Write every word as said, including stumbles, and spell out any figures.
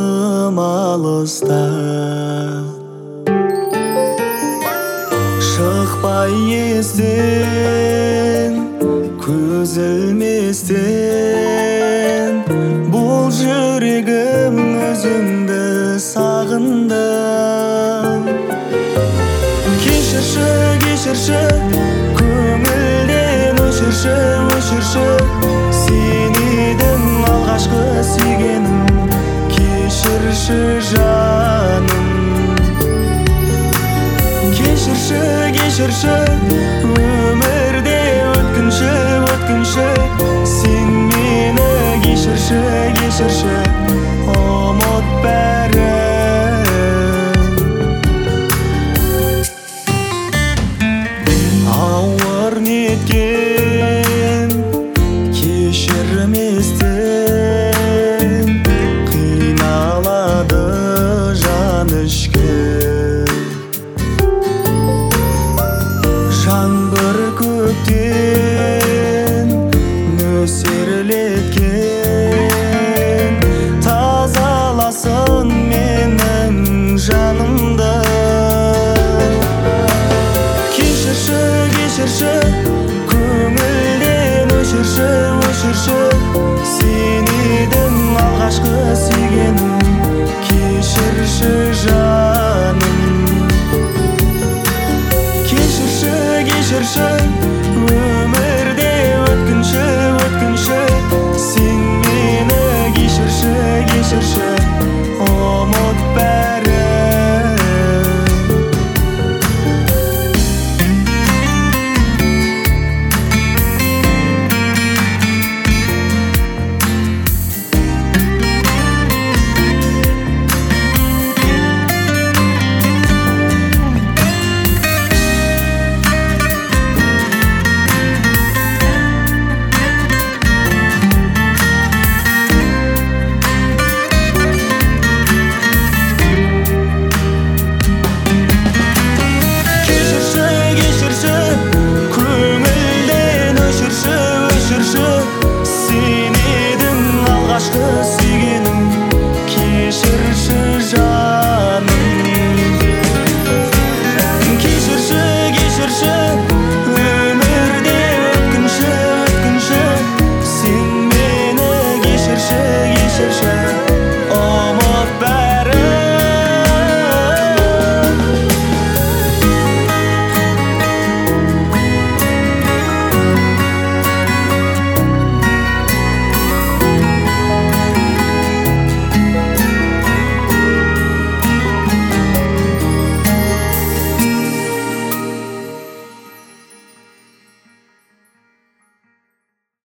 тым алыста. Шықпай естен, көз ілместен, бұл жүрегім өзіңді сағынды. Кешірші, кешірші, көңілден өшірші, өшірші, сен едің алғашқы сүйгенім. Кешірші жаным, кешірші, кешірші, өмірде өткінші, өткінші, сен мені кешірші, кешірші, ұмыт бәрін. Ауыр неткен кешірместен, қиналады жан ішкі. Жаңбыр көктен нөсерлеткен, тазаласын менің жанымды. Кешірші, кешірші, көңілден өшірші, өшірші, сен едің алғашқы сүйгенім. Кешірші жаным, кешірші, кешірші, өмірде өткінші, өткінші, сен мені кешірші, кешірші, ұмыт бәрін.